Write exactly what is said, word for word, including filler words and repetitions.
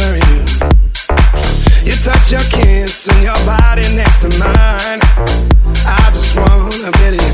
wearing you. You touch your kiss and your body next to mine. I just wanna be you.